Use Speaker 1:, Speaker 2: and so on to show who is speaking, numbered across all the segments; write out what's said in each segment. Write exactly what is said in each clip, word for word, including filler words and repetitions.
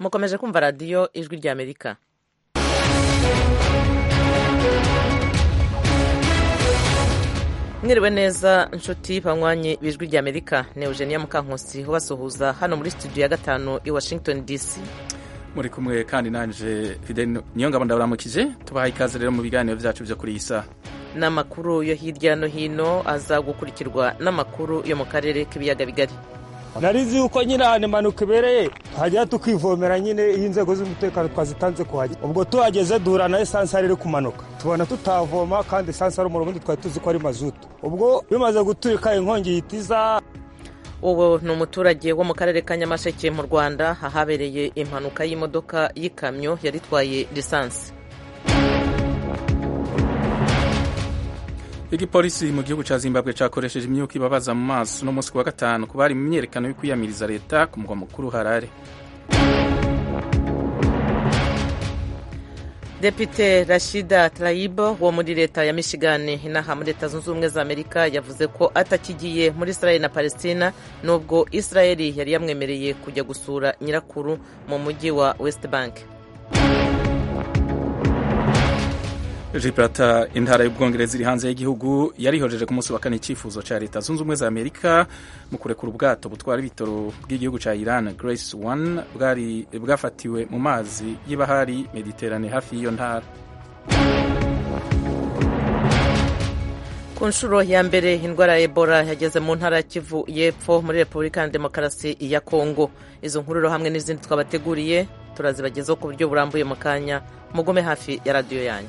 Speaker 1: mukomeje kumva radiyo ijwi ry'Amerika. Mwiriwe neza nshuti banywanyi b'ijwi ry'Amerika, ni Eugenia Mukankusi ubasuhuza hano muri studio ya gatanu i Washington D C.
Speaker 2: Muri kumwe kandi nanje Fidel Niyongabo ndabaramukije, tubahaye ikaze rero mu biganiro vyacu vyo kuri isa.
Speaker 1: N'amakuru yo hirya no hino aza gukurikirwa n'amakuru yo mu karere k'ibiyaga bigari.
Speaker 3: Narizi uko nyine hane manuka ibereye hajya tukivomera nyine inzego z'umutekano twazitanze kuhajya. Ubwo tuhageze duhura na essence ari kumanuka. Tubona tutavoma kandi essence ari umurundi twari tuzi ko ari mazutu. Ubwo bimaze guturika inkongi yitiza.
Speaker 1: Uwo ni umuturage wo mu karere ka Nyamasheke mu Rwanda hahabereye impanuka y'imodoka y'ikamyo yaritwaye lisansi.
Speaker 2: Igipolisi mu gihugu ca Zimbabwe cakoresheje imyuka ibabaza mu maso no musi wa gatanu kubari mu myerekano yo kwiyamiriza leta ku mugwa mukuru Harare.
Speaker 1: Depite Rashida Tlaib wo muri leta ya Michigan inaha muri leta zunze ubumwe za Amerika yavuze ko atakigiye muri Israel na Palestina nubwo Israel yari yamwemereye kujya gusura nyirakuru mu mujyi wa West Bank.
Speaker 2: Gibraltar, intara y'Ubwongereza iri hanze y'igihugu, yarihojeje ku munsi wa kane icyifuzo ca leta zunze ubumwe za Amerika mu kurekura ubwato butwara ibitoro bw'igihugu ca Iran Grace One bwari bwafatiwe mu mazi y'ibahari Mediterane hafi y'iyo ntara.
Speaker 1: Ku nshuro ya mbere indwara ya Ebola yageze mu ntara ya Kivu y'Epfo muri Repubulika ya Demokarasi ya Kongo. Izo nkuru hamwe n'izindi twabateguriye turazibagezaho ku buryo burambuye mu kanya, mugume hafi ya radio yanyu.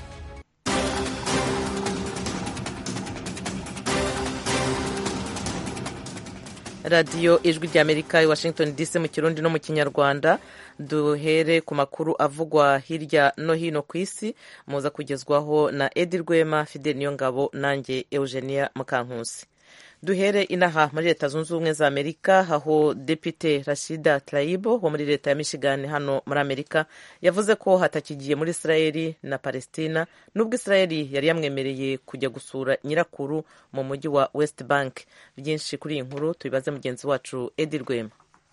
Speaker 1: Radio ijwi ry'Amerika i Washington D C mu Kirundi no mu Kinyarwanda. Duhere ku makuru avugwa hirya no hino ku isi, muza kugezwaho na Edi Rwema, Fidel Niyongabo nanjye Eugenia Mukankusi. Duhere inaha muri leta zunze ubumwe za Amerika, aho Depite Rashida Tlaib wo muri leta ya Michigan hano muri Amerika yavuze ko hatakigiye muri Israeli na Palestina nubwo Israeli yari yamwemereye kujya gusura nyirakuru mu mujyi wa West Bank. Byinshi kuri iyi nkuru tubibaze mugenzi wacu Edi Rwema.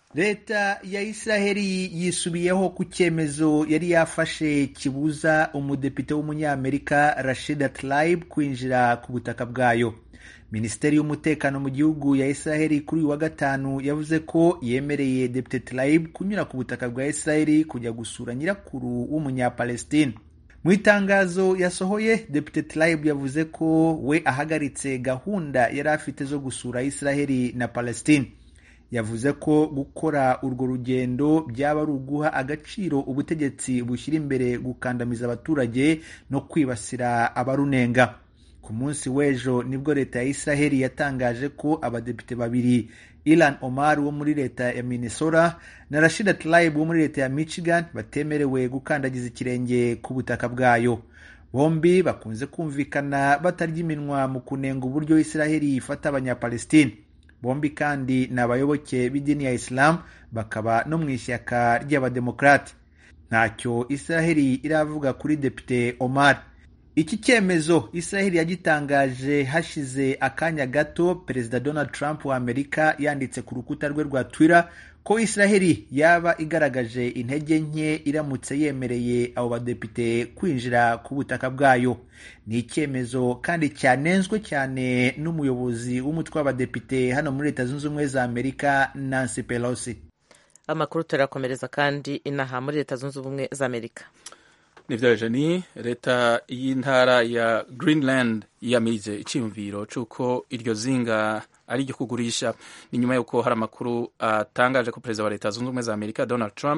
Speaker 4: Leta ya Israeli yisubiyeho ku cyemezo yari yafashe kibuza umudepite w'umunyamerika Rashida Tlaib kwinjira ku butaka bwayo. Minisiteri y'umutekano mu gihugu ya Israeli kuri uyu wa gatanu yavuze ko yemereye Depite Tlaib kunyura ku butaka bwa Israeli kujya gusura nyirakuru w'umunyapalestine. Mu itangazo yasohoye, Depite Tlaib yavuze ko we ahagaritse gahunda yari afite zo gusura Israeli na Palestine. Yavuze ko gukora urwo rugendo byaba ari uguha agaciro ubutegetsi bushyira imbere gukandamiza abaturage no kwibasira abarunenga. Ku munsi w'ejo nibwo leta ya Israeli yatangaje ko abadepite babiri, Ilhan Omar wo muri leta ya Minnesota na Rashida Tlaib wo muri leta ya Michigan, batemerewe gukandagiza ikirenge ku butaka bwayo. Bombi bakunze kumvikana batarya iminwa mu kunenga uburyo Israeli ifata abanyapalestine. Bombi kandi ni abayoboke b'idini ya Islam, bakaba no mu ishyaka ry'abademokrate. Ntacyo Israeli iravuga kuri Depite Omar. Iki cyemezo Israeli yagitangaje hashize akanya gato Perezida Donald Trump wa Amerika yanditse ku rukuta rwe rwa Twitter ko Israeli yaba igaragaje intege nke iramutse yemereye abo badepite kwinjira ku butaka bwayo. Ni icyemezo kandi cyanenzwe cyane n'umuyobozi w'umutwe w'abadepite hano muri Leta Zunze Ubumwe za Amerika, Nancy Pelosi.
Speaker 1: Amakuru turakomereza kandi inaha muri Leta Zunze Ubumwe za Amerika.
Speaker 2: Nivyo ni leta y'intara ya Greenland yamize iciyumviro cyuko iryo zinga ari ryo kugurisha. Ni nyuma yuko hari amakuru atangaje ko perezida wa Leta Zunze Ubumwe za Amerika Donald Trump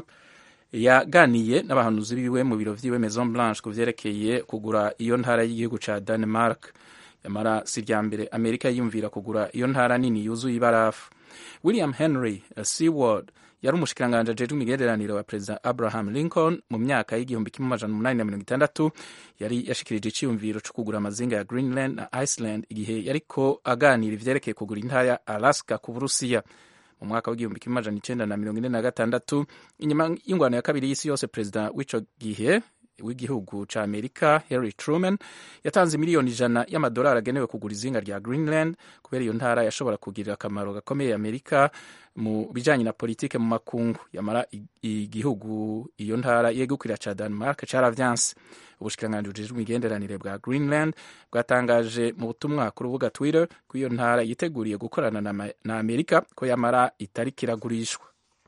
Speaker 2: yaganiye n'abahanuzi biwe mu biro vyiwe Maison Blanche ku vyerekeye kugura iyo ntara y'igihugu ca Denmark. Yamara si rya mbere Amerika yiyumvira kugura iyo ntara nini yuzuye ibarafu. William Henry Seward yari umushikiranganje ajejwe imigenderanire wa Perezida Abraham Lincoln mu myaka y'igihumbi kimwe amajana umunani na mirongo itandatu, yari yashikirije iciyumviro cyo kugura amazinga ya Greenland na Iceland igihe yariko aganira ivyerekeye kugura intara ya Alaska ku Burusiya. Mu mwaka w'igihumbi kimwe amajana icenda na mirongo ine na gatandatu, inyuma y'ingwano ya kabiri y'isi yose, Perezida w'ico gihe w'igihugu ca Amerika Harry Truman yatanze miliyoni ijana y'amadolari agenewe kugura izinga rya Greenland kubera iyo ntara yashobora kugirira akamaro gakomeye Amerika mu bijanye na politike mu makungu. Yamara igihugu iyo ntara yegukira ca Denmark caravyanse. Ubushikiranganji bujejwe imigenderanire bwa Greenland bwatangaje mu butumwa ku rubuga Twitter ko iyo ntara yiteguriye gukorana na, na Amerika ko yamara itari kiragurishwa.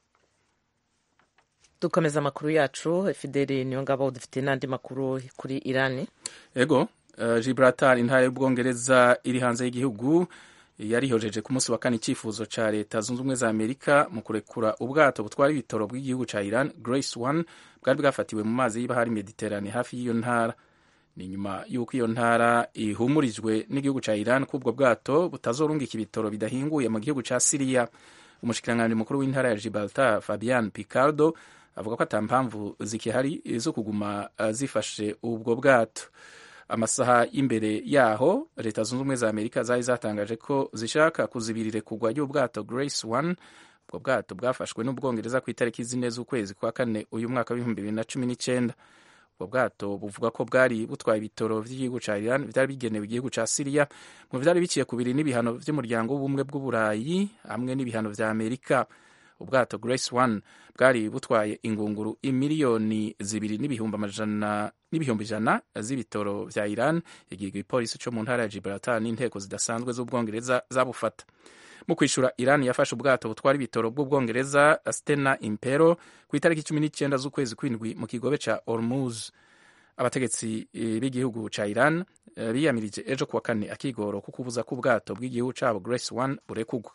Speaker 1: Dukomeza amakuru yacu. Fideli Niyongabo, dufite n'andi makuru kuri Irani.
Speaker 2: Ego, uh, Gibraltar, intara y'Ubwongereza iri hanze y'igihugu, yarihojeje ku munsi wa kane icyifuzo ca leta zunze ubumwe za Amerika mu kurekura ubwato butwara ibitoro bw'igihugu ca Iran Grace One bwari bwafatiwe mu mazi y'ibahari Mediterane hafi y'iyo ntara. Ni nyuma y'uko iyo ntara ihumurijwe n'igihugu ca Iran ko ubwo bwato butazorungika ibitoro bidahinguye mu gihugu ca Syria. Umushikiranganji mukuru w'intara ya Gibraltar Fabian Picardo avuga ko ata mpamvu zikihari zo kuguma zifashe ubwo bwato. Amasaha imbere yaho leta zunze ubumwe za Amerika zari zatangaje ko zishaka kuzibirire kugwa y'ubwato Grace One. Ubwo bwato bwafashwe n'Ubwongereza ku itariki zine z'ukwezi kwa kane uyu mwaka w'ibihumbi bibiri na cumi n'icenda. Ubwo bwato buvuga ko bwari butwaye ibitoro vy'igihugu ca Iran vyari bigenewe igihugu ca Syria mu vyari biciye kubiri n'ibihano vy'umuryango w'ubumwe bw'Uburayi hamwe n'ibihano vya Amerika. Ubwato Grace One bwari butwaye ingunguru imiliyoni zibiri n'ibihumbi amajana n'ibihumbi ijana z'ibitoro vya Iran. Igihugu ipolisi co mu ntara ya Gibraltar n'inteko zidasanzwe z'Ubwongereza zabufata. Mu kwishura, Iran yafashe ubwato butwara ibitoro bw'Ubwongereza Stena Impero ku itariki cumi n'icenda z'ukwezi kw'indwi mu kigobe ca Hormuz. Abategetsi b'igihugu ca Iran biyamirije ejo kuwa kane akigoro ko kubuza ko ubwato bw'igihugu cabo Grace One burekugwa.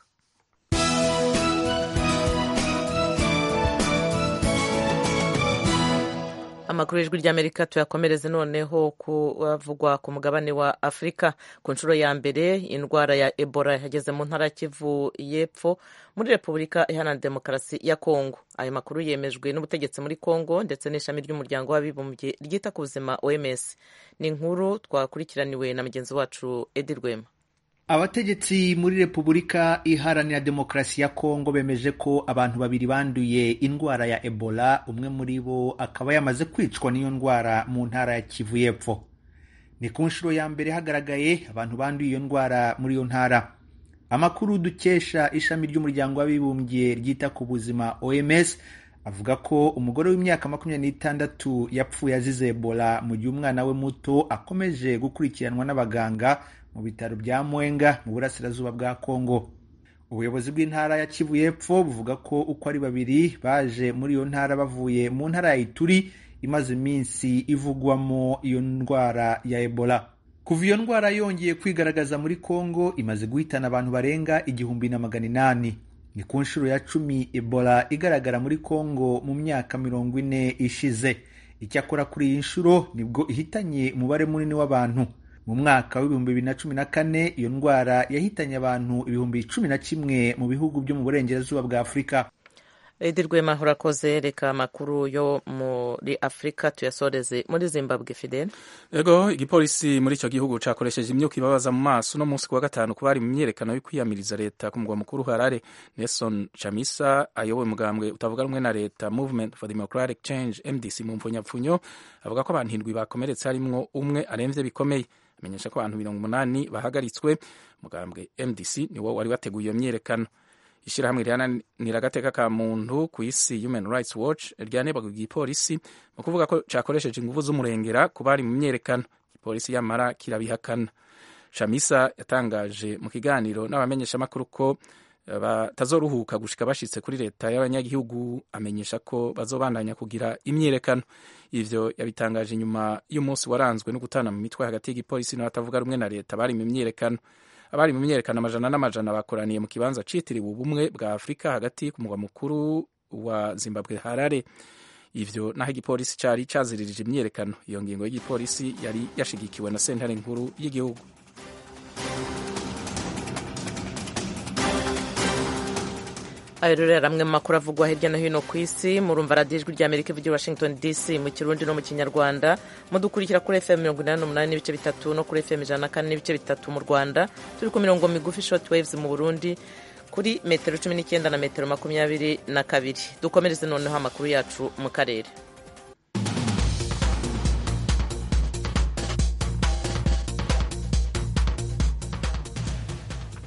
Speaker 1: Amakuru y'ijwi ry'Amerika tuyakomereze noneho kuvugwa ku mugabane wa Afurika. Ku nshuro ya mbere indwara ya Ebola yageze mu ntara Kivu y'Epfo muri Repubulika Iharanira Demokarasi ya Kongo. Ayo makuru yemejwe n'ubutegetsi muri Kongo ndetse n'ishami ry'umuryango w'abibumbye ryita ku buzima O M S. Ni inkuru twakurikiraniwe na mugenzi wacu Edi Rwema.
Speaker 4: Abategetsi muri Repubulika Iharanira Demokarasi ya Kongo bemeje ko abantu babiri banduye indwara ya Ebola, umwe muri bo akaba yamaze kwicwa n'iyo ndwara mu ntara ya Kivu y'Epfo. Ni ku nshuro ya mbere hagaragaye abantu banduye iyo ndwara muri iyo ntara. Amakuru dukesha ishami ry'umuryango w'abibumbye ryita ku buzima O M S avuga ko umugore w'imyaka makumyabiri n'itandatu yapfuye azize Ebola mu gihe umwana we muto akomeje gukurikiranwa n'abaganga mu bitaro bya Mwenga mu burasirazuba bwa Kongo. Ubuyobozi bw'intara ya Kivu y'Epfo buvuga ko uko ari babiri baje muri iyo ntara bavuye mu ntara ya Ituri imaze iminsi ivugwamo iyo ndwara ya Ebola. Kuva iyo ndwara yongeye kwigaragaza muri Kongo imaze guhitana abantu barenga igihumbi na magana inani. Ni ku nshuro ya cumi Ebola igaragara muri Kongo mu myaka mirongo ine ishize. Icyakora kuri iyi nshuro nibwo ihitanye umubare munini w'abantu. Mu mwaka w'ibihumbi bibiri na cumi na kane iyo ndwara yahitanye abantu ibihumbi cumi na kimwe mu bihugu byo mu burengerazuba bwa Afurika.
Speaker 1: Edi Rwema, urakoze. Reka amakuru yo muri Afurika tuyasoreze muri Zimbabwe. Fidel.
Speaker 2: Ego, igipolisi muri ico gihugu cakoresheje imyuka ibabaza mu maso no munsi wa gatanu kubari mu myerekano yo kwiyamiriza leta ku mugwa mukuru Harare. Nelson Chamisa ayoboye umugambwe utavuga rumwe na leta Movement for Democratic Change M D C mu mpfunyapfunyo avuga ko abantu indwi bakomeretse harimwo umwe aremvye bikomeye. Amenyesha ko abantu mirongo umunani bahagaritswe. Umugambwe M D C niwo wari wateguye iyo myerekano. Ishirahamwe riharanira agateka ka muntu ku isi Human Rights Watch ryanebaga igipolisi mu kuvuga ko cakoresheje inguvu z'umurengera ku bari mu myerekano. Igipolisi yamara kirabihakana. Chamisa yatangaje mu kiganiro n'abamenyeshamakuru ko batazoruhuka gushika bashitse kuri leta y'abanyagihugu. Amenyesha ko bazobandanya kugira imyerekano. Ivyo yabitangaje nyuma y'umunsi waranzwe no gutana mu mitwe hagati y'igipolisi n'abatavuga rumwe na leta bari mu myerekano. Abari mu myerekano amajana n'amajana bakoraniye mu kibanza citiriwe ubumwe bwa Afurika hagati ku mugwa mukuru wa Zimbabwe Harare. Ivyo naho igipolisi cari caziririje imyerekano. Iyo ngingo y'igipolisi yari yashigikiwe na sentare nkuru y'igihugu.
Speaker 1: Ayo rero amwe mu makuru avugwa hirya no hino ku isi. Murumva radiyo ijwi ry'Amerika ivugira Washington D C mu Kirundi no mu Kinyarwanda. Mudukurikira kuri F M mirongo inani n'umunani n'ibice bitatu no kuri F M ijana na kane n'ibice bitatu mu Rwanda. Turi ku mirongo migufi short waves mu Burundi kuri metero cumi n'icyenda na metero makumyabiri na kabiri. Dukomereze noneho amakuru yacu mu karere.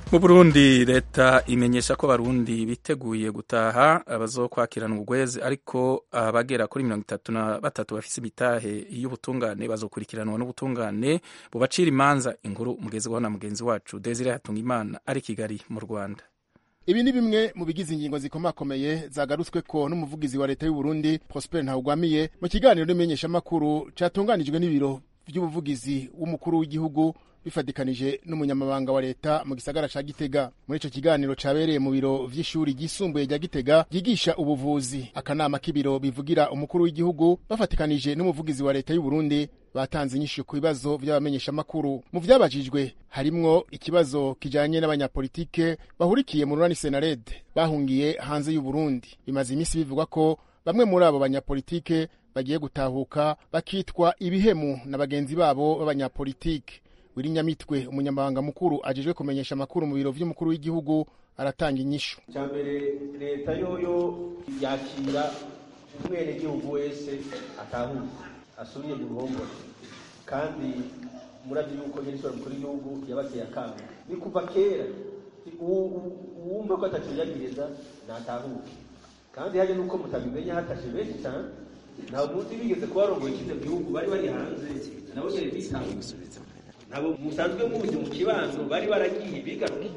Speaker 2: Mu Burundi leta imenyesha ko abarundi biteguye gutaha bazokwakirana ubugwezi ariko abagera kuri mirongo itatu na batatu bafise imitahe y'ubutungane bazokurikiranwa n'ubutungane bubacira imanza. Inkuru umugezweho na mugenzi wacu Desire Hatungimana ari Kigali mu Rwanda.
Speaker 5: Ibi ni bimwe mu bigize ingingo zikomakomeye zagarutswe ko n'umuvugizi wa leta y'u Burundi Prosper Ntawugwamiye mu kiganiro n'imenyesha makuru catunganijwe n'ibiro by'ubuvugizi w'umukuru w'igihugu bifadikanije n'umunyamabanga wa leta mu gisagara ca Gitega. Muri ico kiganiro cabereye mu biro vy'ishuri ryisumbuye rya Gitega yigisha ubuvuzi, akanama k'ibiro bivugira umukuru w'igihugu bafatikanije n'umuvugizi wa leta y'u Burundi batanze inyishu ku bibazo by'abamenyesha makuru. Mu vyabajijwe harimwo ikibazo kijanye n'abanyapolitike bahurikiye mu Rwanda Senarede bahungiye hanze y'u Burundi. Bimaze imisi bivugwa ko bamwe muri abo banyapolitike bagiye gutahuka bakitwa ibihemu na bagenzi babo b'abanyapolitike. Wirinyamitwe umunyamabanga mukuru ajejwe kumenyesha makuru mu biro vy'umukuru w'igihugu aratanga inyishu.
Speaker 6: Cyambere leta yoyo yakira umwene gihugu wese atahuze asubiye mu ruhongo kandi muravye yuko nyirishora mukuru w'igihugu yabateye akanga ni kuva kera uwumva ko ataciyagiriza natahuze kandi haje nuko mutabimenya hatashe benshi cyane nta muzi bigeze kubarongoye ikize gihugu bari bari hanze nabo nyene bisanzwe nabo musanzwe muzi mu kibanzo bari baragiye bigaruka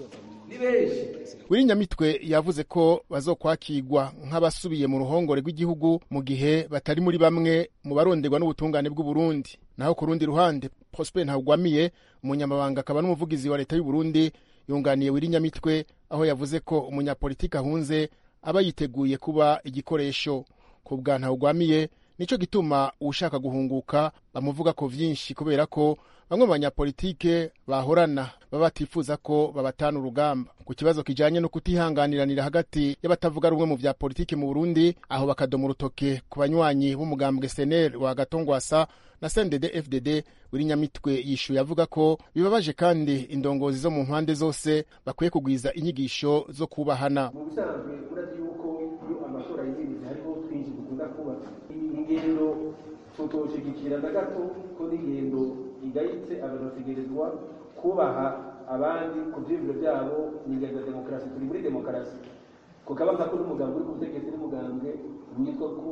Speaker 6: ni benshi.
Speaker 5: Wirinyamitwe yavuze ko bazokwakirwa nk'abasubiye mu ruhongore rw'igihugu mu gihe batari muri bamwe mu baronderwa n'ubutungane bw'u Burundi. Naho ku rundi ruhande Prosper Ntawugwamiye umunyamabanga akaba n'umuvugizi wa leta y'u Burundi yunganiye Wirinyamitwe aho yavuze ko umunyapolitiki ahunze aba yiteguye kuba igikoresho. Ku bwa Ntawugwamiye nico gituma ushaka guhunguka bamuvuga ko vyinshi kubera ko bamwe mu banyapolitike bahorana baba batifuza ko babatana urugamba. Ku kibazo kijanye no kutihanganiranira hagati y'abatavuga rumwe mu vya politike mu Burundi aho bakadoma urutoke ku banywanyi b'umugambwe S N L wa Gatongwasa na C N D D F D D. Wirinyamitwe yishuye avuga ko bibabaje kandi indongozi zo mu mpande zose bakwiye kugwiza inyigisho zo kubahana.
Speaker 6: Mu bisanzwe urazi yuko iyo amatora y'ibindi hariho twinshi dukunda kuba ingendo tutoshigikira na gato ko n'ingendo igayitse abantu bategerezwa kubaha abandi ku vyiyumviro vyabo. N'ingendo ya demokarasi, turi muri demokarasi kukaba ko n'umugambwe uri ku butegetsi n'umugambwe witwa ko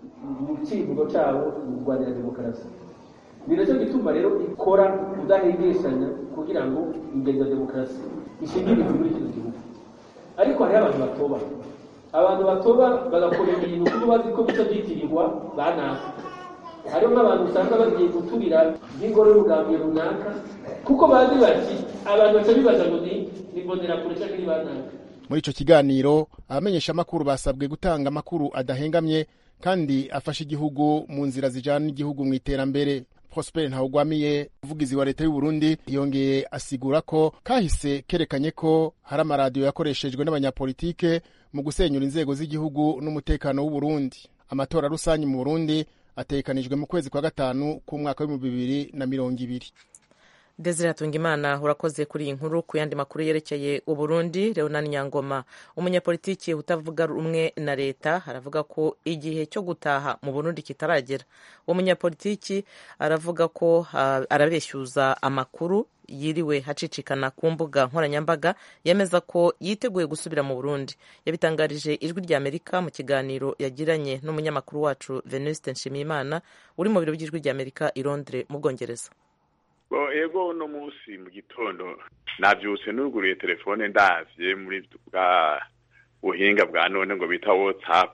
Speaker 6: mu civugo cabo mu Rwanda ya demokarasi. Ni naco gituma rero ikora kudahengeshanya kugira ngo ingendo ya demokarasi ishingire muri iki gihugu. Ariko hari abantu batoba abantu batoba bagakora ibintu kuko bazi ko bica byitirirwa banaka. Hariho n'abantu usanga bagiye guturira n'ingoro y'umugambi runaka kuko bazi bati abantu baca bibaza ngo ni nibonera kure cyangwa ni banaka.
Speaker 5: Muri ico kiganiro abamenyesha makuru basabwe gutanga amakuru adahengamye kandi afasha igihugu mu nzira zijana n'igihugu mu iterambere. Prosper Ntawugwamiye umuvugizi wa leta y'u Burundi yongeye asigura ko kahise kerekanye ko hari amaradiyo yakoreshejwe n'abanyapolitike mu gusenyura inzego z'igihugu n'umutekano w'u Burundi. Amatora rusanyi mu Burundi atekanijwe mu kwezi kwa gatanu ku mwaka wa bibiri na mirongo ibiri.
Speaker 1: Desire Hatungimana urakoze kuri iyi nkuru. Ku yandi makuru yerekeye u Burundi, Leonard Nyangoma umunyapolitiki utavuga rumwe na leta aravuga ko igihe cyo gutaha mu Burundi kitaragera. Uwo munyapolitiki aravuga ko uh, arabeshyuza amakuru yiriwe hacicikana ku mbuga nkoranyambaga yemeza ko yiteguye gusubira mu Burundi. Yabitangarije Ijwi rya Amerika mu kiganiro yagiranye n'umunyamakuru wacu Venuste Nshimiyimana uri mu biro by'Ijwi rya Amerika i Londres mu Bwongereza.
Speaker 7: Bo ego no musi mu gitondo navyuse nuguruye telefone ndavye muri bwa uhinga bwa none ngo bita WhatsApp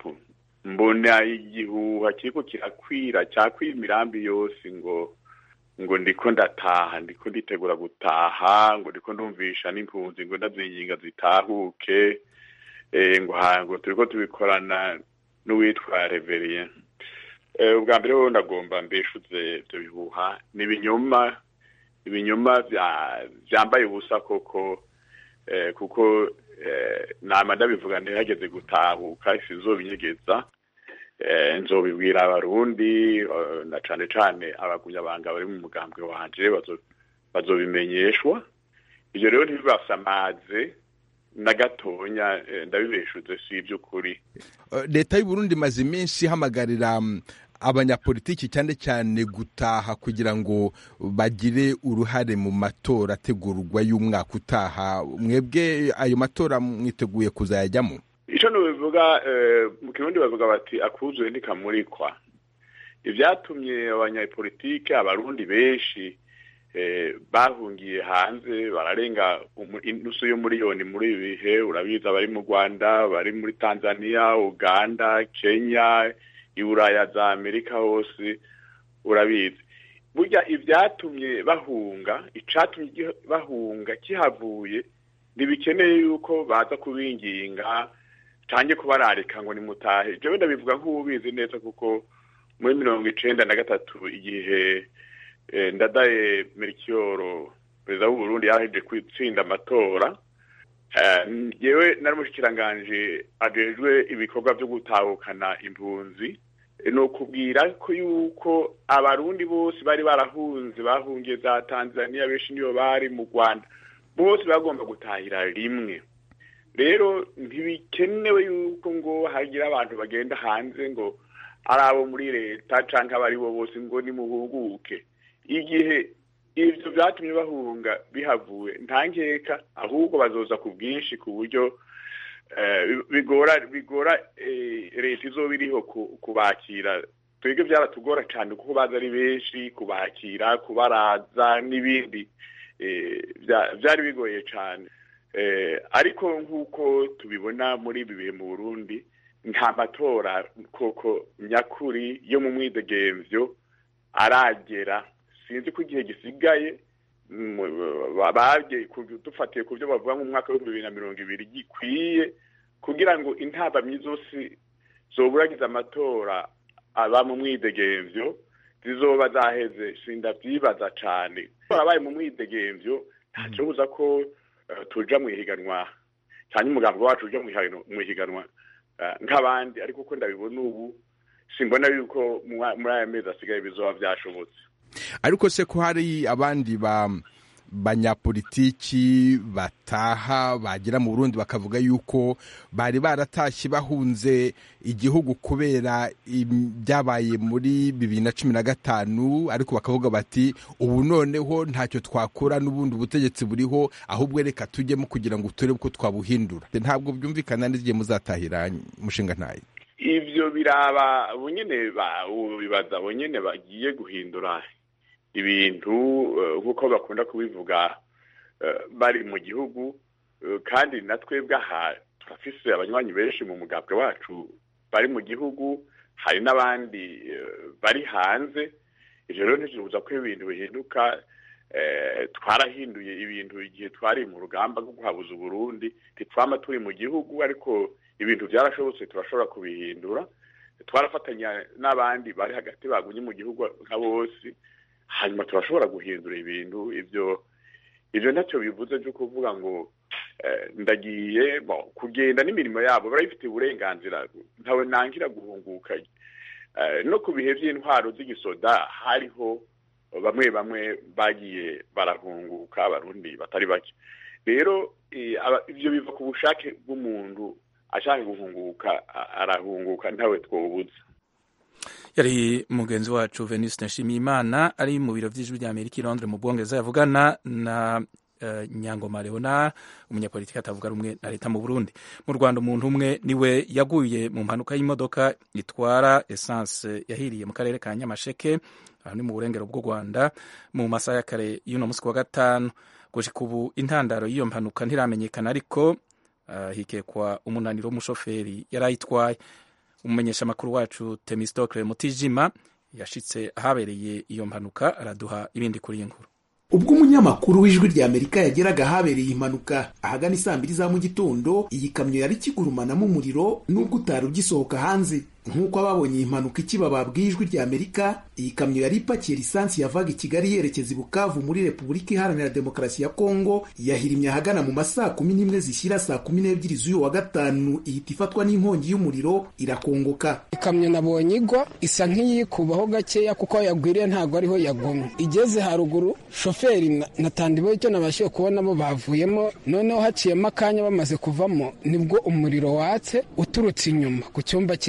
Speaker 7: mbona igihuha kiriko kirakwira cyakwira imirambi yose ngo ngo ndiko ndataha ndiko nditegura gutaha ngo ndiko ndumvisha n'impunzi ngo ndazinginga zitahuke eh ngo hango turiko tubikorana n'uwitwa Reverien. Eh ubwa mbere wo ndagomba mbeshuze byo bihuha nibinyoma ibinyoma vyambaye ubusa koko eh, kuko eh, nama ndabivuga ntihageze gutahuka isizobinyegeza eh, nzobibwira abarundi uh, na cane cane abagunyabanga bari mu mugambwe wanje bazobimenyeshwa. Ivyo rero ntibibasamaze na gatonya eh, ndabibeshuze si ivy'ukuri.
Speaker 8: Leta y'u Burundi maze iminsi hamagarira abanyapolitiki cyane cyane gutaha kugira ngo bagire uruhare mu matora ategurwa y'umwaka utaha. Mwebwe ayo matora mwiteguye kuzayajyamo?
Speaker 7: Ico nubivuga mu Kirundi bavuga bati akuzuye ntikamurikwa. Ivyatumye abanyapolitike abarundi benshi bahungiye hanze bararenga inusu yo miliyoni muri bihe, urabiza bari mu Rwanda, bari muri Tanzania, Uganda, Kenya, Iburaya za Amerika hose urabizi. Burya ivyatumye bahunga, icatumye bahunga kihavuye ntibikeneye yuko baza kubinginga canke kubararika ngo nimutahe. Jewe ndabivuga nk'ubizi neza kuko muri mirongo icenda na gatatu igihe Ndadaye Melchior perezida w'u Burundi yaheje kwitsinda amatora, yewe nari mushikiranganje ajejwe ibikorwa byo gutahukana impunzi, no kubwira ko yuko abarundi bose bari barahunze bahungiye za Tanzania, benshi niyo bari mu Rwanda, bose bagomba gutahira rimwe. Rero ntibikenewe yuko ngo hagira abantu bagenda hanze ngo arabo muri leta canke abari bo bose ngo nimuhuguke. Igihe ivyo vyatumye bahunga bihavuye ntankeka, ahubwo bazoza ku bwinshi ku buryo bigora bigora leta izoba iriho kubakira. Twebwe vyaratugora cane kuko baza ari benshi, kubakira, kubaraza n'ibindi vyari bigoye cane. Ariko nk'uko tubibona muri ibi bihe mu Burundi, nta matora koko nyakuri yo mu mwidegemvyo aragera. Sinzi ko igihe gisigaye babye dufatiye ku byo bavuga mu mwaka wa bibiri na mirongo ibiri gikwiye kugira ngo intabamyi zose zoburagiza amatora aba mu mwidegemvyo zizoba zaheze. Sindavyibaza cane abaye mu mwidegemvyo ntaco buza ko tuja mu higanwa cyane umugambo wacu uja mu higanwa nk'abandi, ariko uko ndabibona ubu simbona yuko muri aya mezi asigaye bizoba vyashobotse.
Speaker 8: Ariko se ko hari abandi ba banyapolitiki bataha bagira mu Burundi bakavuga yuko bari baratashye bahunze igihugu kubera byabaye muri bibiri na cumi na gatanu, ariko bakavuga bati ubu noneho ntacyo twakora n'ubundi ubutegetsi buriho, ahubwo reka tujyemo kugira ngo turebe ko twabuhindura. Ntabwo byumvikana n'igihe muzatahira mushinga ntaye.
Speaker 7: Ivyo biraba bunyene bibaza bonyene bagiye guhindura ibintu nk'uko bakunda kubivuga bari mu gihugu, kandi natwebwe aha turafise abanywanyi benshi mu mugambwe wacu bari mu gihugu, hari n'abandi bari hanze. Ivyo rero ntibibuza ko ibintu bihinduka. Twarahinduye ibintu igihe twari mu rugamba rwo guhabuza Uburundi, ntitwama turi mu gihugu, ariko ibintu byarashobotse turashobora kubihindura. Twarafatanya n'abandi bari hagati bagunye mu gihugu nka bose, hanyuma turashobora guhindura ibintu. Ivyo ivyo ntacyo bivuze byo kuvuga ngo ndagiye kugenda n'imirimo yabo, barayifite uburenganzira, ntawe nangira guhunguka. No ku bihe by'intwaro z'igisoda hariho bamwe bamwe bagiye barahunguka, abarundi batari bake. Rero ivyo biva ku bushake bw'umuntu ashaka guhunguka, arahunguka ntawe twobuza.
Speaker 2: Yari mugenzi wacu Venuste Nshimiyimana ari mu biro vy'ijwi rya Amerika i Londres mu Bwongereza, yavugana na uh, Nyangoma Leonard, umunyapolitiki atavuga rumwe na leta mu Burundi. Mu Rwanda umuntu umwe niwe yaguye mu mpanuka y'imodoka itwara essence yahiriye mu karere ka Nyamasheke, aho ni mu burengero bw'u Rwanda, mu masaha ya kare y'uno musi wa gatanu. Gushika ubu intandaro y'iyo mpanuka ntiramenyekana, ariko uh, hikekwa umunaniro w'umushoferi yarayitwaye. Umumenyesha makuru wacu Temistokle Mutijima yashitse ahabereye iyo mpanuka, araduha ibindi kuri inkuru.
Speaker 9: Ubwo umunyamakuru w'ijwi rya Amerika yageraga ahabereye impanuka ahagana isaa mbiri za mu gitondo, iyi kamyo yari kigurumanamo umuriro nubwo utari ugisohoka hanze. Nk'uko ababonye impanuka ikiba babwiye ijwi rya Amerika, iyi kamyo yari ipakiye lisansi yavaga i Kigali yerekeza i Bukavu muri Repubulika Iharanira Demokarasi ya Kongo, yahirimye ahagana mu masaa kumi n'imwe zishyira saa kumi n'ebyiri z'uyu wa gatanu, ihita ifatwa n'inkongi y'umuriro irakongoka.
Speaker 10: Ikamyo nabonye igwa isa nk'iyikubaho gakeya kuko yagwiriye ntago ariho yagomye. Igeze haruguru shoferi natandiwe icyo nabashiye kubonamo bavuyemo, noneho haciyemo akanya bamaze kuvamo nibwo umuriro watse uturutse inyuma ku cyumba cy'inyuma.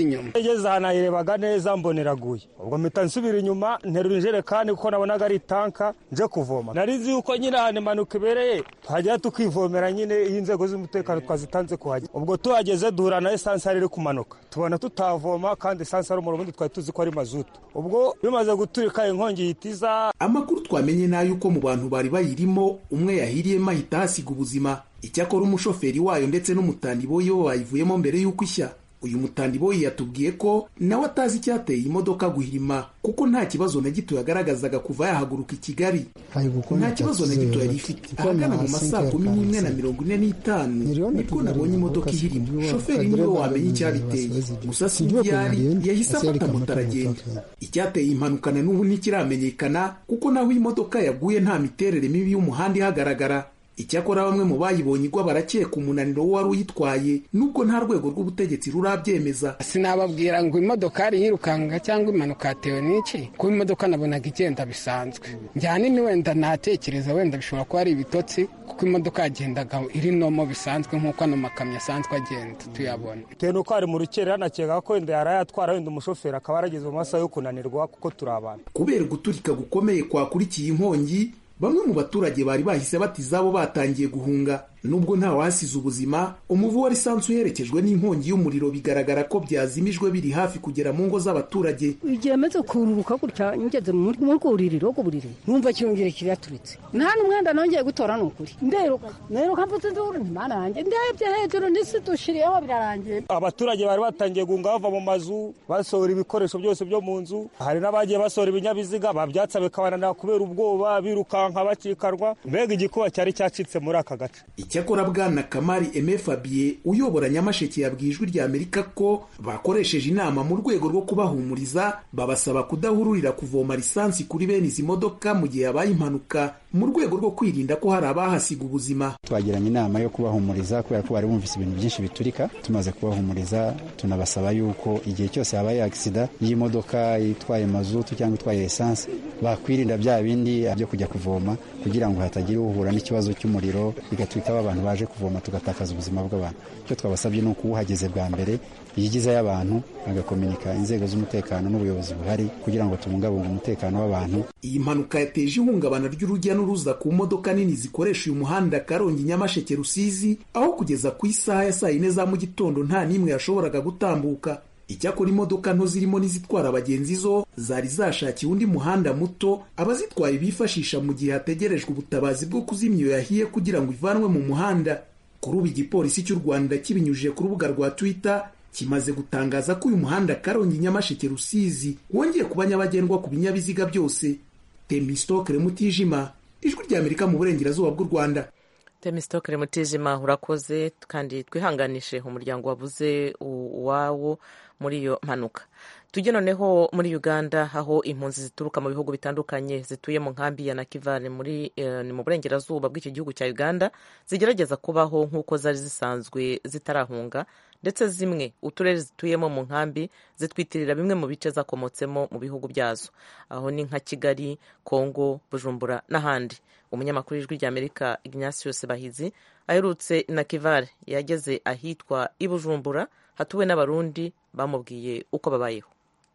Speaker 3: ngeze ahantu nayirebaga neza mboneraguye, ubwo mpita nsubira inyuma nterura injerekani kuko nabonaga ari tanka nje kuvoma. Nari nzi yuko nyine ahantu impanuka ibereye tuhagera tukivomera nyine iyo inzego z'umutekano twazitanze kuhajya. Ubwo tuhageze duhura na esanse iri kumanuka, tubona tutavoma kandi esanse ari umurundi twari tuzi ko ari mazutu. Ubwo bimaze guturika inkongi yitiza.
Speaker 9: Amakuru twamenye nayo uko mu bantu bari bayirimo umwe yahiriyemo ahita hasiga ubuzima. Icyakora umushoferi wayo ndetse n'umutandiboyi bo bayivuyemo mbere y'uko ishya. Uyu mutandiboyi yatubwiye ko nawe atazi icyateye imodoka guhirima kuko nta kibazo na gito yagaragazaga kuva yahaguruka i Kigali. Nta kibazo na gito yari ifite. Ahagana mu masaa kumi n'imwe na mirongo ine n'itanu nibwo nabonye imodoka ihirima. Shoferi niwe wamenye icyabiteye, gusa si yari yahise afata moto aragenda. Icyateye impanuka na n'ubu ntikiramenyekana kuko naho imodoka yaguye nta miterere mibi y'umuhanda ihagaragara. Icyakora bamwe mu bayibonye igwa barakeka umunaniro wari uyitwaye nubwo nta rwego rw'ubutegetsi rurabyemeza.
Speaker 10: Sinababwira ngo imodoka ari yirukanga cyangwa impanuka yatewe n'iki, kuko imodoka nabonaga igenda bisanzwe. Njyane ni wenda natekereza wenda bishobora kuba ari ibitotsi kuko imodoka yagendaga iri nomo bisanzwe nk'uko ano makamyo asanzwe agenda tuyabona.
Speaker 3: Kene uko ari mu rukere anakeka ko wenda yarayatwara wenda umushoferi akaba arageze mu masaha yo kunanirwa kuko turi abantu.
Speaker 9: Kubera guturika gukomeye kwakurikiye inkongi, bamwe mu baturage bari bahise bati zabo batangiye guhunga. Nubwo nta wasize ubuzima, umuvu wari sansu yerekejwe n'inkongi y'umuriro bigaragara ko byazimijwe biri hafi kugera mu ngo z'abaturage.
Speaker 11: Igihe amaze kururuka gutya ngeze mu rwuririro rw'uburiri numva cyongere kiraturitse, nta n'umwenda nongeye gutora n'ukuri nderuka neruka mfite nduru Imana yanjye ndebye hejuru n'isi dushiriyeho birarangiye.
Speaker 3: Abaturage bari batangiye gunga bava mu mazu basohora ibikoresho byose byo mu nzu, hari n'abagiye basohora ibinyabiziga babyatsa bikabanana kubera ubwoba birukanka bacikarwa, mbega igikuba cyari cyacitse muri aka gace.
Speaker 9: Icyakora Bwana Kamari Aime Fabien uyobora Nyamasheke yabwiye Ijwi rya Amerika ko bakoresheje inama mu rwego rwo kubahumuriza, babasaba kudahururira kuvoma lisansi kuri bene izi modoka mu gihe yabaye impanuka mu rwego rwo kwirinda ko hari abahasiga ubuzima.
Speaker 12: Twagiranye inama yo kubahumuriza kubera ko bari bumvise ibintu byinshi biturika. Tumaze kubahumuriza tunabasaba yuko igihe cyose habaye accident y'imodoka itwaye mazutu cyangwa itwaye essence bakwirinda bya bindi byo kujya kuvoma kugira ngo hatagira uhura n'ikibazo cy'umuriro bigatwika abantu baje kuvoma tugatakaza ubuzima bw'abantu. Icyo twabasabye ni uko uhageze bwa mbere yigizayo abantu agakominika inzego z'umutekano n'ubuyobozi buhari kugira ngo tubungabunge umutekano w'abantu.
Speaker 9: Iyi mpanuka yateje ihungabana ry'urujya n'uruza ku modoka nini zikoresha uyu muhanda Karongi Nyamasheke Rusizi, aho kugeza ku isaha ya saa yine za mu gitondo nta n'imwe yashoboraga gutambuka. Icyakora imodoka nto zirimo n'izitwara abagenzi zo zari zashakiye undi muhanda muto abazitwaye bifashisha mu gihe hategerejwe ubutabazi bwo kuzimya iyo yahiye kugira ngo ivanwe mu muhanda. Kuri ubu igipolisi cy'u Rwanda kibinyujije ku rubuga rwa Twitter kimaze gutangaza ko uyu muhanda Karongi Nyamasheke Rusizi wongeye kuba nyabagendwa ku binyabiziga byose. Temistokere Mutijima, Ijwi rya Amerika mu burengerazuba bw'u Rwanda.
Speaker 1: Temistokere Mutijima urakoze, kandi twihanganishe umuryango wabuze uwawo muri iyo mpanuka. Tujye noneho muri Uganda, aho impunzi zituruka mu bihugu bitandukanye zituye mu nkambi ya Nakivale muri eh, mu burengerazuba bw'iki gihugu cya Uganda zigerageza kubaho nk'uko zari zisanzwe zitarahunga, ndetse zimwe uturere zituyemo mu nkambi zitwitirira bimwe mu bice zakomotsemo mu bihugu byazo, aho ni nka Kigali, Kongo, Bujumbura n'ahandi. Umunyamakuru w'Ijwi rya Amerika Ignatius Bahizi aherutse Nakivale yageze ahitwa i Bujumbura hatuwe n'abarundi bamubwiye uko babayeho.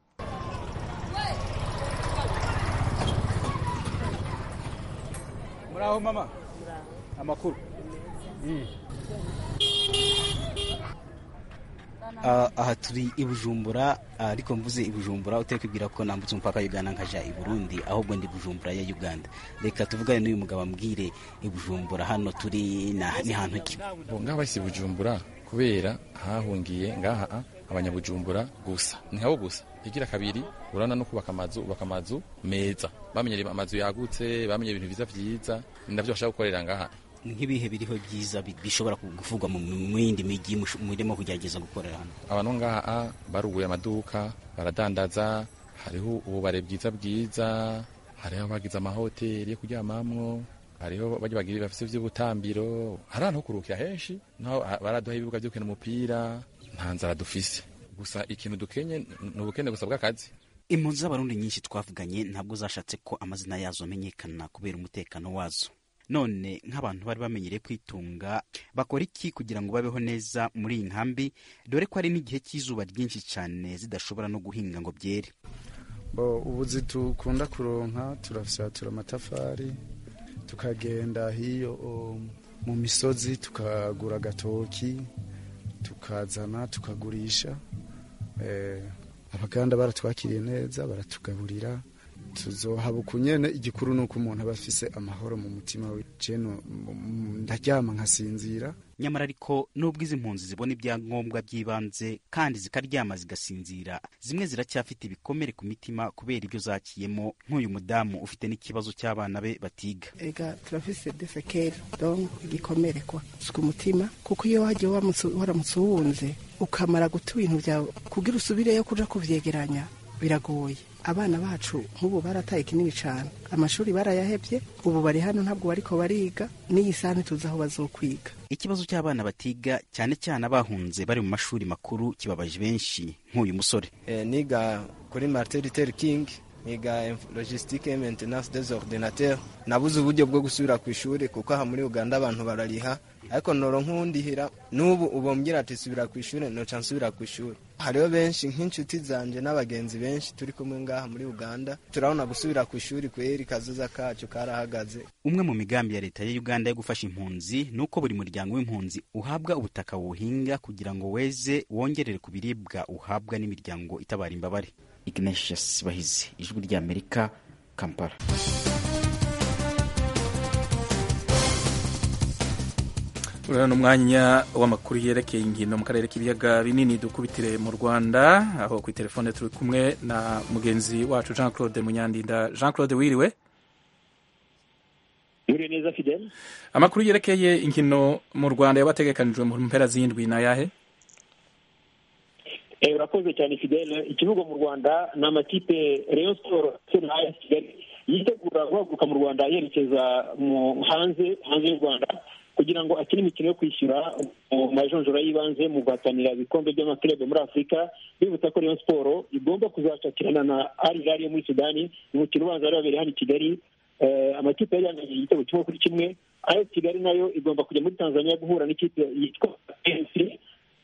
Speaker 13: Muraho mama, amakuru. Uh, aha turi i Bujumbura, ariko uh, mvuze i Bujumbura utekwibwira ko nambutse umupaka Uganda nkaja i Burundi, ahubwo ndi Bujumbura ya Uganda. Reka tuvugane n'uyu mugabo ambwire i Bujumbura hano turi na ni hantu ki.
Speaker 14: Ngaha basi Bujumbura kubera hahungiye ngaha abanyabujumbura gusa, niho gusa. Igira kabiri urana no kubaka amazu, ubaka amazu meza, bamenyere amazu yagutse, bamenye ibintu biza vyiza, ndavyo bashaka gukorera ngaha.
Speaker 13: Nk'ibihe biriho byiza bishobora kuvugwa mu yindi migi murimo kugerageza gukorera hano?
Speaker 14: Abantu ngaha baruguye amaduka, baradandaza, hariho ububare bwiza bwiza, hariho bagize amahoteli yo kuryamamwo, hariho baje bagiri bafise vy'ubutambiro, hari ahantu ho kurukira henshi, naho baraduha ibibuga byo gukina umupira, nta nzara dufise. Gusa ikintu dukenye n'ubukene gusa bw'akazi.
Speaker 13: Impunzi z'abarundi nyinshi twavuganye ntabwo zashatse ko amazina yazo amenyekana kubera umutekano wazo. none nk'abantu bari bamenyereye kwitunga bakora iki kugira ngo babeho neza muri iyi nkambi dore ko ari n'igihe cy'izuba ryinshi cyane zidashobora no guhinga ngo byere?
Speaker 15: bo ubuzi dukunda kuronka turafyatura amatafari tukagenda hiyo um, mu misozi tukagura gatoki tukazana tukagurisha. eh abaganda baratwakiriye neza baratugaburira tuzohabuka nyene. igikuru nuko umuntu aba afise amahoro mu mutima we. Jeno ndaryama nkasinzira.
Speaker 13: Nyamara ariko nubwo izi mpunzi zibona ibyangombwa by'ibanze kandi zikaryama zigasinzira, zimwe ziracyafite ibikomere ku mitima kubera ibyo zakiyemo, nk'uyu mudamu ufite n'ikibazo cy'abana be batiga.
Speaker 16: Ega turafise desekeri donc igikomere kwa ku mutima, kuko iyo waje waramutse uwunze ukamara guta ibintu byawe kugira usubireyo kuja kuvyegeranya biragoye. Abana bacu nk'ubu barataye kinini cyane, amashuri barayahebye, ubu bari hano ntabwo bariko bariga, n'iyi sane tuzi aho bazokwiga.
Speaker 13: Ikibazo cy'abana batiga cyane cyane abahunze bari mu mashuri makuru kibabaje benshi, nk'uyu musore.
Speaker 17: E, niga kuri Martin Luther King, niga logistique et maintenance des ordinateurs. Nabuze uburyo bwo gusubira ku ishuri kuko aha muri Uganda abantu barariha, ariko noro nkundihira n'ubu ubombwira ati subira ku ishuri, no chansubira ku ishuri. Hariho benshi nk'inshuti zanje n'abagenzi benshi turi kumwe ngaha muri Uganda, turabona gusubira ku ishuri kweri kazoza kacu karahagaze.
Speaker 13: Umwe mu migambi ya leta ya Uganda yo gufasha impunzi nuko buri muryango w'impunzi uhabwa ubutaka wuhinga kugira ngo weze wongerere ku biribwa uhabwa n'imiryango itabara imbabare. Ignatius Bahizi, Ijwi ry'Amerika, Kampala.
Speaker 2: Urano umwanya w'amakuru yerekeye inkino mu karere k'ibiyaga binini dukubitire mu Rwanda, aho ku telefone turi kumwe na mugenzi wacu Jean Claude Munyandinda. Jean Claude wiriwe?
Speaker 18: Wiriwe neza Fidel.
Speaker 2: Amakuru yerekeye inkino mu Rwanda yabategekanijwe mu mpera z'indwi na yahe?
Speaker 18: Eh urakoze cyane Fidel. Ikibuga mu Rwanda na amakipe Rayon Sports na A S Kigali yitegura guhaguruka mu Rwanda yerekeza mu hanze hanze y'u Rwanda kugira ngo akine imikino yo kwishyura mu majonjora y'ibanze mu guhatanira ibikombe by'amaklebe muri Afurika. Bibutsa ko Rayon Sports igomba kuzacakirana na Al Hilal yo muri Sudani umukino ubanza wari wabereye hano i Kigali. Eh, amakipe yanganye igitego kimwe kuri kimwe. A S Kigali nayo igomba kujya muri Tanzania guhura n'ikipe yitwa A N C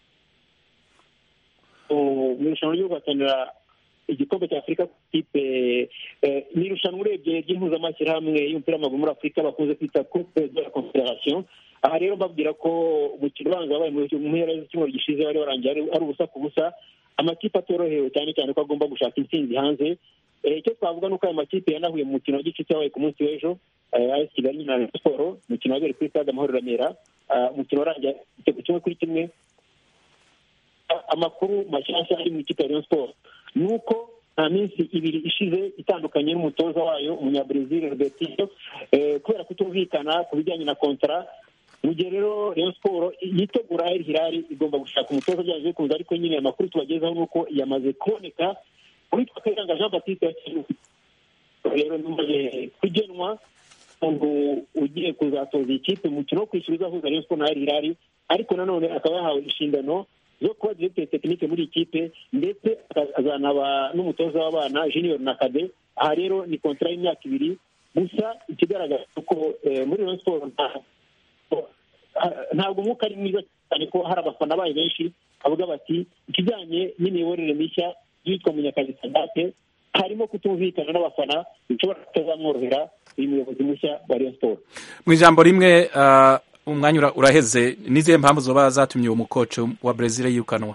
Speaker 18: mu irushanwa ryo guhatanira igikombe cya Afurika. Kipe ni irushanwa urebye ry'impuzamashyirahamwe y'umupira w'amaguru muri Afurika bakunze kwita Coupe de la Confédération. Aha rero mbabwira ko umukino ubanza wabaye mu mpera z'icyumweru gishize wari warangiye ari ubusa ku busa, amakipe atorohewe cyane cyane ko agomba gushaka intsinzi hanze. Icyo twavuga ni uko aya makipe yanahuye mu mukino w'igice cyabaye ku munsi w'ejo, A S Kigali na Rayon Sports, umukino wabereye kuri stade Amahoro Remera, umukino warangiye igitego kimwe kuri kimwe. Amakuru mashyashya ari mu ikipe ya Rayon Sports nuko nta minsi ibiri ishize itandukanye n'umutoza wayo umunyabrazil Robertinho eh, kubera kutumvikana ku bijyanye na kontra. Mu gihe rero Rayon Sports yitegura Al Hilal igomba gushaka umutoza byaje bikunze, ariko nyine amakuru tubagezaho nuko yamaze kuboneka witwa Kayiranga Jean Baptiste. Rero numaze kugenwa umuntu ugiye kuzatoza ikipe mu kino kwishyuza ahuza Rayon Sports na Al Hilal, ariko nanone akaba yahawe inshingano zo kuba directeur technique muri ikipe ndetse azanaba n'umutoza w'abana junior na kade. Aha rero ni contrat y'imyaka ibiri gusa. Ikigaragara ko eh, muri Rayon Sports ntabwo umwuka ari mwiza cyane, ko hari abafana bayo benshi avuga bati ikijyanye n'imiyoborere mishya yitwa Munyakazi Sadate harimo kutumvikana n'abafana bishobora kutazamworohera uyu muyobozi mushya wa Rayon Sports.
Speaker 2: Mu ijambo rimwe uh... umwanya uraheze, nizihe mpamvu zoba zatumye uwo mukoci wa Brazil yirukanwa?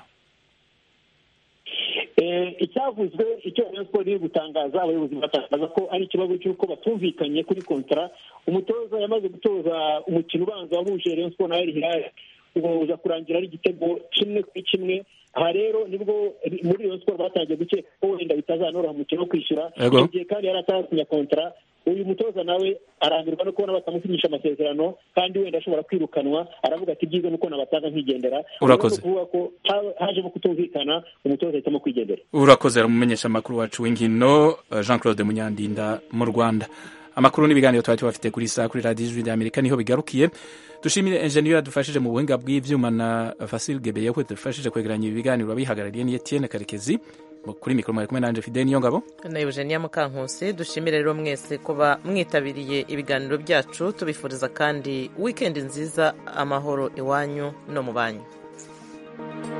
Speaker 18: Eh icyavuzwe icyo Rayon Sports iri gutangaza, abayobozi batangaza ko ari ikibazo cy'uko batumvikanye kuri kontra. Umutoza yamaze gutoza umukino ubanza wahuje Rayon Sports na Al Hilal uza kurangira ari igitego kimwe kuri kimwe. Aha rero nibwo muri Rayon Sports batangiye gukeka ko wenda bitazanoroha umukino wo kwishyura, igihe kandi yari atasinya kontra. Uyu mutoza nawe arambirwa no kubona batamusinyisha amasezerano kandi wenda ashobora kwirukanwa, aravuga ati byiza nuko nabatanga nkigendera.
Speaker 2: Urakoze.
Speaker 18: Kuvuga ko hajemo kutumvikana, umutoza ahitamo kwigendera.
Speaker 2: Urakoze. Aramumenyesha amakuru wacu w'inkino Jean Claude Munyandinda mu Rwanda. Amakuru n'ibiganiro twari tubafite kuri saa kuri Radio Ijwi ry'Amerika niho bigarukiye. Dushimire engineer yadufashije mu buhinga bw'ivyuma na Fasil Gebeyeho yadufashije kwegeranya ibi biganiro, abihagarariye ni Etienne Karekezi. kuri mikoro mwari kumwe nanje Fidel Niyongabo
Speaker 1: na Eugenia Mukankusi. Dushimire rero mwese kuba mwitabiriye ibiganiro byacu, tubifuriza kandi weekend nziza, amahoro iwanyu no mu banyu.